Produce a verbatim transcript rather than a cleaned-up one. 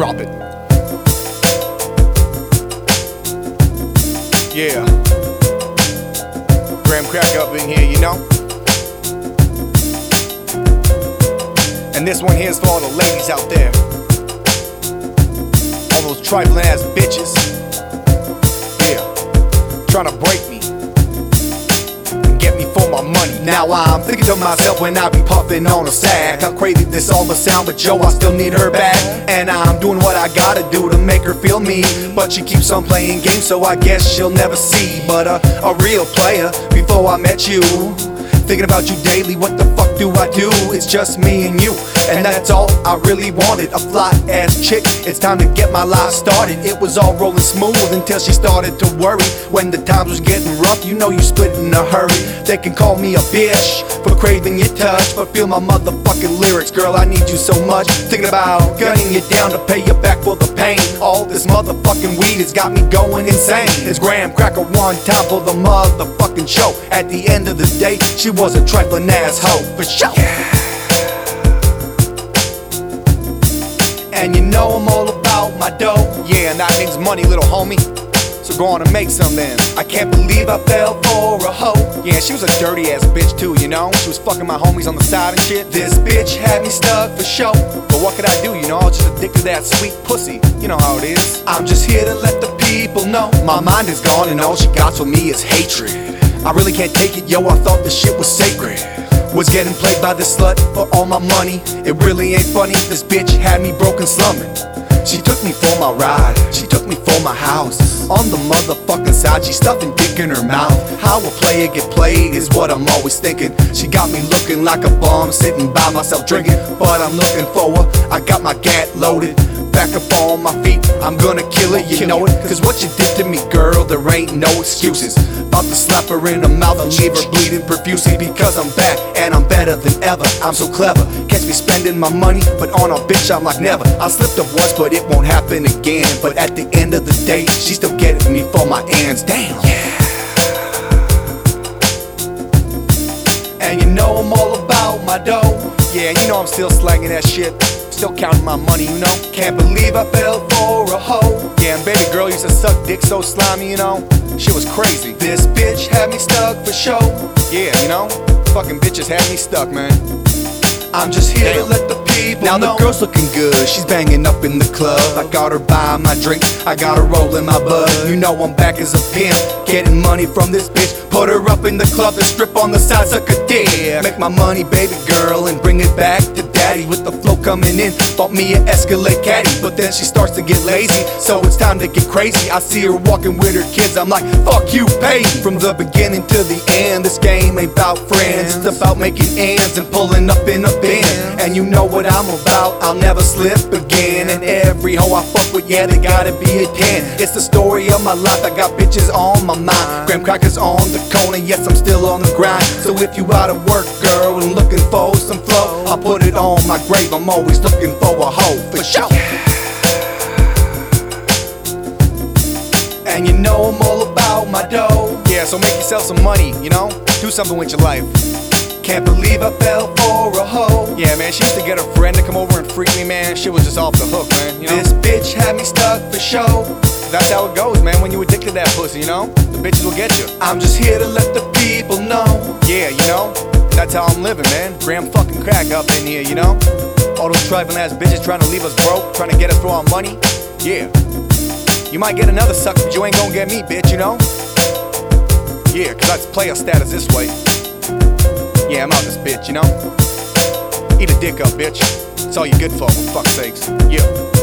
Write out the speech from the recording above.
drop it. Yeah. Graham Crack up in here, you know? And this one here's for all the ladies out there. All those trifling ass bitches. Yeah. Trying to break me and get me for my money. Now I'm thinking to myself when I be puffing on a sack, how crazy this all must sound, but yo, I still need her back. And I'm doing what I gotta do to make her feel me, but she keeps on playing games, so I guess she'll never see. But a, a real player before I met you, thinking about you daily, what the fuck do I do? It's just me and you, and that's all I really wanted. A fly ass chick, it's time to get my life started. It was all rolling smooth until she started to worry. When the times was getting rough, you know you split in a hurry. They can call me a bitch for craving your touch, but feel my motherfucking lyrics, girl, I need you so much. Thinking about gunning you down to pay you back for the pain. All this motherfucking weed has got me going insane. It's Graham Cracker one time for the motherfucking show. At the end of the day, she was a trifling asshole, for sure. Yeah. And you know I'm all about my dough. Yeah, and that means money, little homie. So go on and make some then. I can't believe I fell for a hoe. Yeah, she was a dirty ass bitch too, you know? She was fucking my homies on the side and shit. This bitch had me stuck for show. But what could I do, you know? I was just addicted to that sweet pussy. You know how it is. I'm just here to let the people know my mind is gone and all she got for me is hatred. I really can't take it, yo, I thought this shit was sacred. Was getting played by this slut for all my money. It really ain't funny, this bitch had me broken slumming. She took me for my ride, she took me for my house. On the motherfucking side, she stuffing dick in her mouth. How a player get played is what I'm always thinking. She got me looking like a bum, sitting by myself drinking. But I'm looking for her, I got my gat loaded. Back up on my feet, I'm gonna kill her, you know it. Cause what you did to me, girl, there ain't no excuses. About to slap her in the mouth and leave her bleeding profusely. Because I'm back and I'm better than ever. I'm so clever, catch me spending my money, but on a bitch I'm like never. I slipped up once, but it won't happen again. But at the end of the day, she's still getting me for my ends. Damn. Yeah. And you know I'm all about my dough. Yeah, and you know I'm still slanging that shit. Still counting my money, you know? Can't believe I fell for a hoe. Yeah, and baby girl used to suck dick so slimy, you know? Shit was crazy. This bitch had me stuck for show. Yeah, you know? Fucking bitches had me stuck, man. I'm just here Damn. to let the people Now know. the girl's looking good, she's banging up in the club. I got her buying my drink, I got her rolling my bud. You know I'm back as a pimp, getting money from this bitch. Put her up in the club and strip on the side, suck a dick. Make my money, baby girl, and bring it back to daddy. With the flow coming in, bought me an Escalade caddy. But then she starts to get lazy, so it's time to get crazy. I see her walking with her kids, I'm like, fuck you, pay. From the beginning to the end, this game ain't about friends. It's about making ends and pulling up in a band. And you know what I'm about, I'll never slip again. And every hoe I fuck with, yeah, they gotta be a ten. It's the story of my life, I got bitches on my mind. Graham Crackers on the corner, yes, I'm still on the grind. So if you out of work, girl, and looking for some flow, I'll put it on my grave, I'm always looking for a hoe, for sure. And you know I'm all about my dough. Yeah, so make yourself some money, you know? Do something with your life. Can't believe I fell for a hoe. Yeah, man, she used to get her friend to come over and freak me, man. Shit was just off the hook, man, you know? This bitch had me stuck for show. That's how it goes, man, when you addicted to that pussy, you know? The bitches will get you. I'm just here to let the people know. Yeah, you know? That's how I'm living, man. Graham fucking Crack up in here, you know? All those trifling ass bitches trying to leave us broke, trying to get us for our money. Yeah. You might get another sucker, but you ain't gonna get me, bitch, you know? Yeah, cause that's player status this way. Yeah, I'm out this bitch, you know? Eat a dick up, bitch. It's all you good for, for fuck's sakes. Yeah.